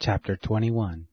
Chapter 21.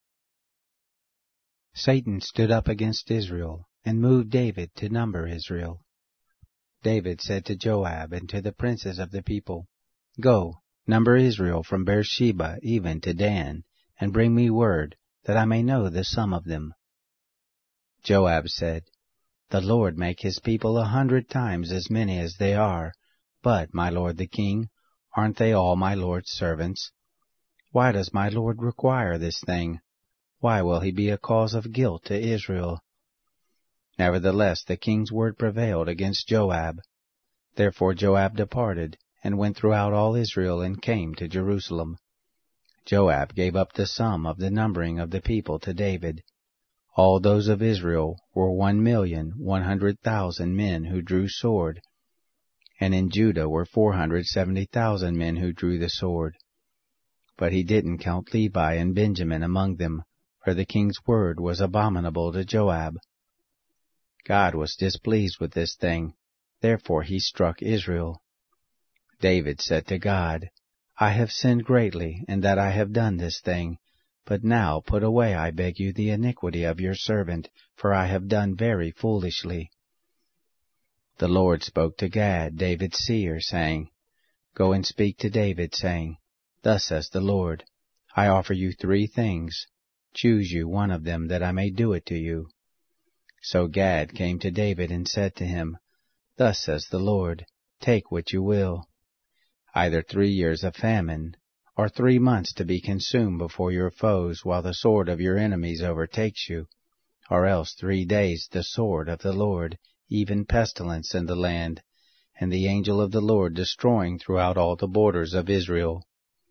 Satan stood up against Israel, and moved David to number Israel. David said to Joab and to the princes of the people, Go, number Israel from Beersheba even to Dan, and bring me word, that I may know the sum of them. Joab said, The Lord make his people 100 times as many as they are, but, my lord the king, aren't they all my lord's servants? Why does my lord require this thing? Why will he be a cause of guilt to Israel? Nevertheless the king's word prevailed against Joab. Therefore Joab departed, and went throughout all Israel, and came to Jerusalem. Joab gave up the sum of the numbering of the people to David. All those of Israel were 1,100,000 men who drew sword, and in Judah were 470,000 men who drew the sword. But he didn't count Levi and Benjamin among them, for the king's word was abominable to Joab. God was displeased with this thing, therefore he struck Israel. David said to God, I have sinned greatly in that I have done this thing, but now put away, I beg you, the iniquity of your servant, for I have done very foolishly. The Lord spoke to Gad, David's seer, saying, Go and speak to David, saying, Thus says the Lord, I offer you 3 things. Choose you one of them, that I may do it to you. So Gad came to David and said to him, Thus says the Lord, Take what you will. Either 3 years of famine, or 3 months to be consumed before your foes, while the sword of your enemies overtakes you, or else 3 days the sword of the Lord, even pestilence in the land, and the angel of the Lord destroying throughout all the borders of Israel.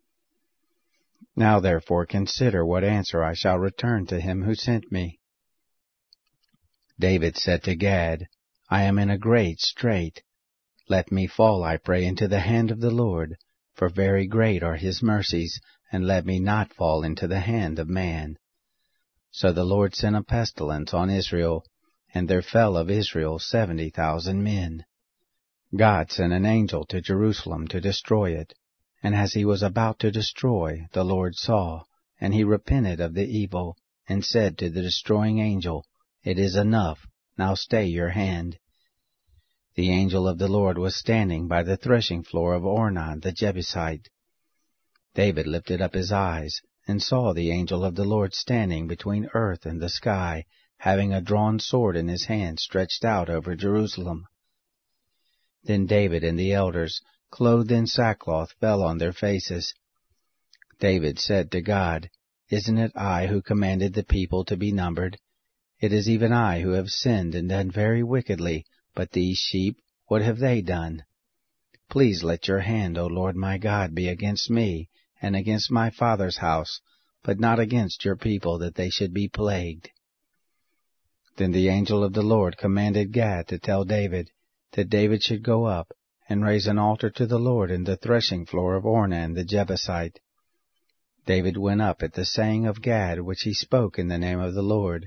Now therefore consider what answer I shall return to him who sent me. David said to Gad, I am in a great strait. Let me fall, I pray, into the hand of the Lord, for very great are his mercies, and let me not fall into the hand of man. So the Lord sent a pestilence on Israel, and there fell of Israel 70,000 men. God sent an angel to Jerusalem to destroy it. And as he was about to destroy, the Lord saw, and he repented of the evil, and said to the destroying angel, It is enough, now stay your hand. The angel of the Lord was standing by the threshing floor of Ornan the Jebusite. David lifted up his eyes, and saw the angel of the Lord standing between earth and the sky, having a drawn sword in his hand stretched out over Jerusalem. Then David and the elders, clothed in sackcloth, fell on their faces. David said to God, Isn't it I who commanded the people to be numbered? It is even I who have sinned and done very wickedly, but these sheep, what have they done? Please let your hand, O Lord my God, be against me, and against my father's house, but not against your people, that they should be plagued. Then the angel of the Lord commanded Gad to tell David, that David should go up, and raise an altar to the Lord in the threshing floor of Ornan the Jebusite. David went up at the saying of Gad, which he spoke in the name of the Lord.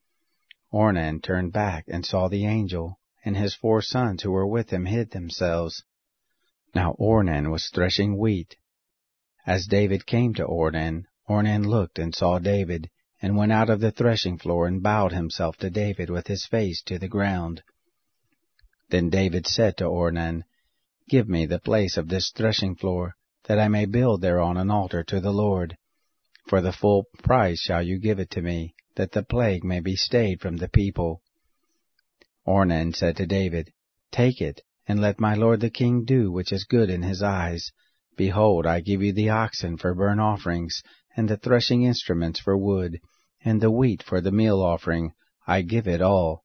Ornan turned back and saw the angel, and his 4 sons who were with him hid themselves. Now Ornan was threshing wheat. As David came to Ornan, Ornan looked and saw David, and went out of the threshing floor and bowed himself to David with his face to the ground. Then David said to Ornan, Give me the place of this threshing floor, that I may build thereon an altar to the Lord. For the full price shall you give it to me, that the plague may be stayed from the people. Ornan said to David, Take it, and let my lord the king do which is good in his eyes. Behold, I give you the oxen for burnt offerings, and the threshing instruments for wood, and the wheat for the meal offering. I give it all.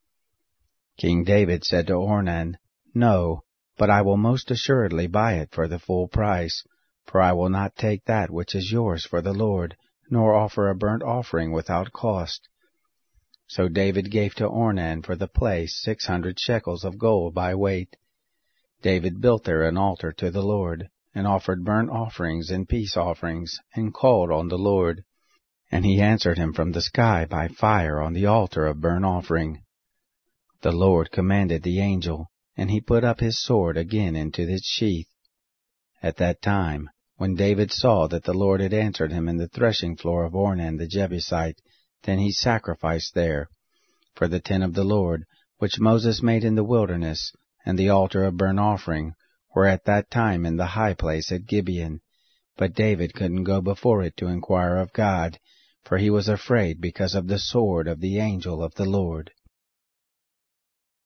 King David said to Ornan, No, but I will most assuredly buy it for the full price, for I will not take that which is yours for the Lord, nor offer a burnt offering without cost. So David gave to Ornan for the place 600 shekels of gold by weight. David built there an altar to the Lord, and offered burnt offerings and peace offerings, and called on the Lord. And he answered him from the sky by fire on the altar of burnt offering. The Lord commanded the angel, and he put up his sword again into its sheath. At that time, When David saw that the Lord had answered him in the threshing floor of Ornan the Jebusite, then he sacrificed there. For the tent of the Lord, which Moses made in the wilderness, and the altar of burnt offering, were at that time in the high place at Gibeon. But David couldn't go before it to inquire of God, for he was afraid because of the sword of the angel of the Lord.